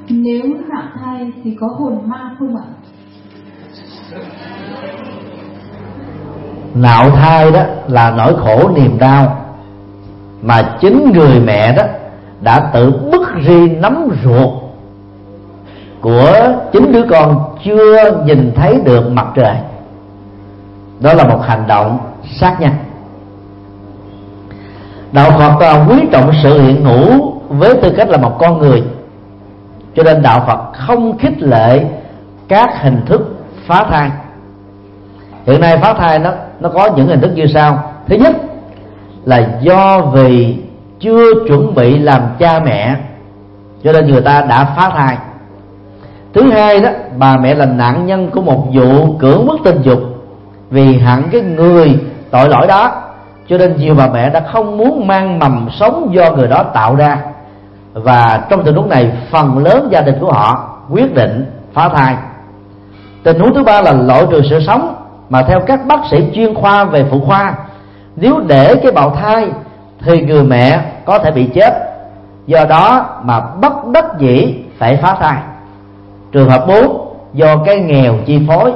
Nếu nạo thai thì có hồn ma không ạ? Nạo thai đó là nỗi khổ niềm đau mà chính người mẹ đó đã tự bứt ri nắm ruột của chính đứa con chưa nhìn thấy được mặt trời. Đó là một hành động sát nhân. Đạo Phật quý trọng sự hiện hữu với tư cách là một con người, cho nên đạo Phật không khích lệ các hình thức phá thai. Hiện nay phá thai nó có những hình thức như sau. Thứ nhất là do vì chưa chuẩn bị làm cha mẹ cho nên người ta đã phá thai. Thứ hai đó, bà mẹ là nạn nhân của một vụ cưỡng bức tình dục, vì hận cái người tội lỗi đó cho nên nhiều bà mẹ đã không muốn mang mầm sống do người đó tạo ra, và trong tình huống này phần lớn gia đình của họ quyết định phá thai. Tình huống thứ ba là loại trừ sự sống, mà theo các bác sĩ chuyên khoa về phụ khoa, nếu để cái bào thai thì người mẹ có thể bị chết, do đó mà bất đắc dĩ phải phá thai. Trường hợp 4, do cái nghèo chi phối,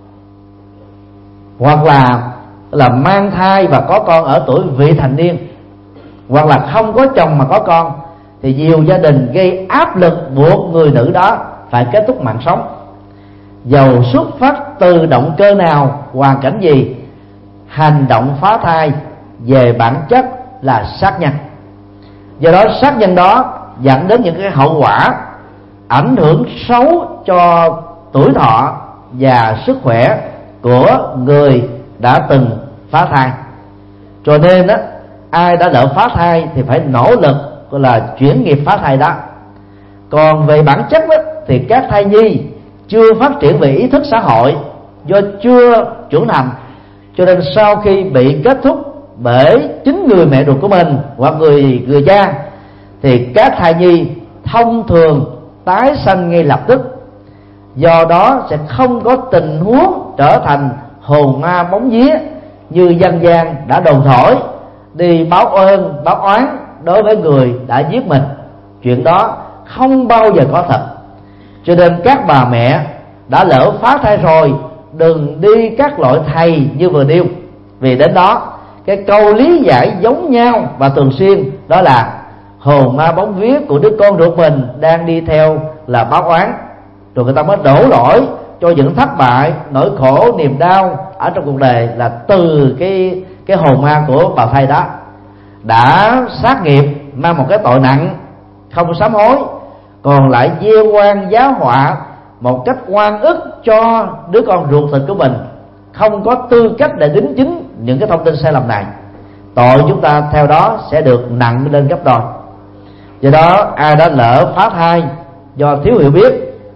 hoặc là mang thai và có con ở tuổi vị thành niên, hoặc là không có chồng mà có con, thì nhiều gia đình gây áp lực buộc người nữ đó phải kết thúc mạng sống. Dầu xuất phát từ động cơ nào, hoàn cảnh gì, hành động phá thai về bản chất là sát nhân. Do đó sát nhân đó dẫn đến những cái hậu quả ảnh hưởng xấu cho tuổi thọ và sức khỏe của người đã từng phá thai. Cho nên đó, ai đã lỡ phá thai thì phải nỗ lực gọi là chuyển nghiệp phá thai đó. Còn về bản chất đó, thì các thai nhi chưa phát triển về ý thức xã hội, do chưa trưởng thành, cho nên sau khi bị kết thúc bởi chính người mẹ ruột của mình hoặc người cha, thì các thai nhi thông thường tái sanh ngay lập tức. Do đó sẽ không có tình huống trở thành hồn ma bóng vía như dân gian đã đồn thổi, đi báo ơn báo oán đối với người đã giết mình. Chuyện đó không bao giờ có thật. Cho nên các bà mẹ đã lỡ phá thai rồi, đừng đi các loại thầy như vừa nêu, vì đến đó cái câu lý giải giống nhau và thường xuyên, đó là hồn ma bóng vía của đứa con ruột mình đang đi theo là báo oán, rồi người ta mới đổ lỗi cho những thất bại, nỗi khổ, niềm đau ở trong cuộc đời là từ cái hồn ma của bào thai đó. Đã sát nghiệp, mang một cái tội nặng, không sám hối, còn lại gieo oan giá họa một cách oan ức cho đứa con ruột thịt của mình, không có tư cách để đính chính những cái thông tin sai lầm này. Tội chúng ta theo đó sẽ được nặng lên gấp đôi. Do đó ai đã lỡ phá thai do thiếu hiểu biết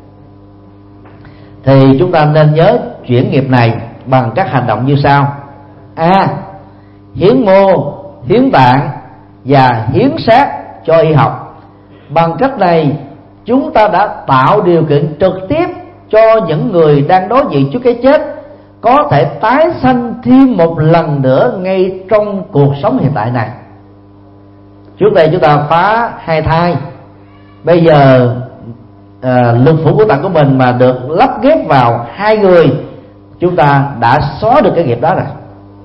thì chúng ta nên nhớ chuyển nghiệp này bằng các hành động như sau. A. Hiến mô, hiến tạng và hiến xác cho y học. Bằng cách này chúng ta đã tạo điều kiện trực tiếp cho những người đang đối diện trước cái chết có thể tái sanh thêm một lần nữa ngay trong cuộc sống hiện tại này. Trước đây chúng ta phá 2 thai, bây giờ lục phủ của tạng của mình mà được lắp ghép vào 2 người, chúng ta đã xóa được cái nghiệp đó rồi.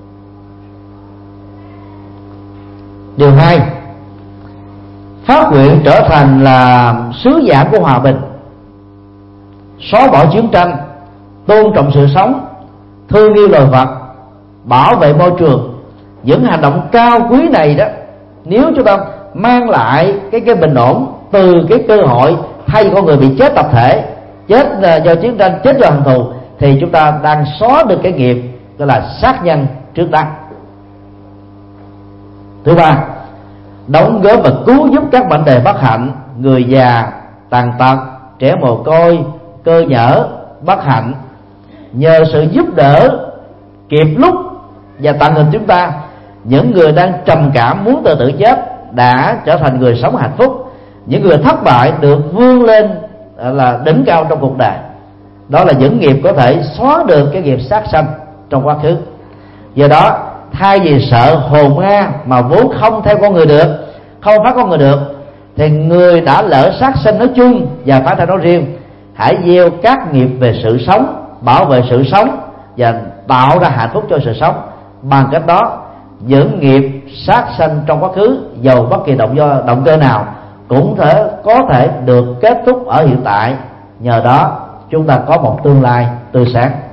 Điều 2, phát nguyện trở thành là sứ giả của hòa bình, xóa bỏ chiến tranh, tôn trọng sự sống, thương yêu loài vật, bảo vệ môi trường. Những hành động cao quý này đó, nếu chúng ta mang lại cái bình ổn từ cái cơ hội thay con người bị chết tập thể, chết do chiến tranh, chết do hận thù, thì chúng ta đang xóa được cái nghiệp gọi là sát nhân trước đó. Thứ 3, đóng góp và cứu giúp các bệnh đề bất hạnh, người già, tàn tật, trẻ mồ côi, cơ nhở, bất hạnh. Nhờ sự giúp đỡ kịp lúc và tận hình chúng ta, những người đang trầm cảm muốn tự tử chết đã trở thành người sống hạnh phúc. Những người thất bại được vươn lên là đỉnh cao trong cuộc đời. Đó là những nghiệp có thể xóa được cái nghiệp sát sanh trong quá khứ. Do đó thay vì sợ hồn ma mà vốn không theo con người được, không phát con người được, thì người đã lỡ sát sanh nói chung và phá thai nói riêng hãy gieo các nghiệp về sự sống, bảo vệ sự sống và tạo ra hạnh phúc cho sự sống. Bằng cách đó, những nghiệp sát sanh trong quá khứ dầu bất kỳ động cơ nào cũng có thể được kết thúc ở hiện tại. Nhờ đó chúng ta có một tương lai tươi sáng.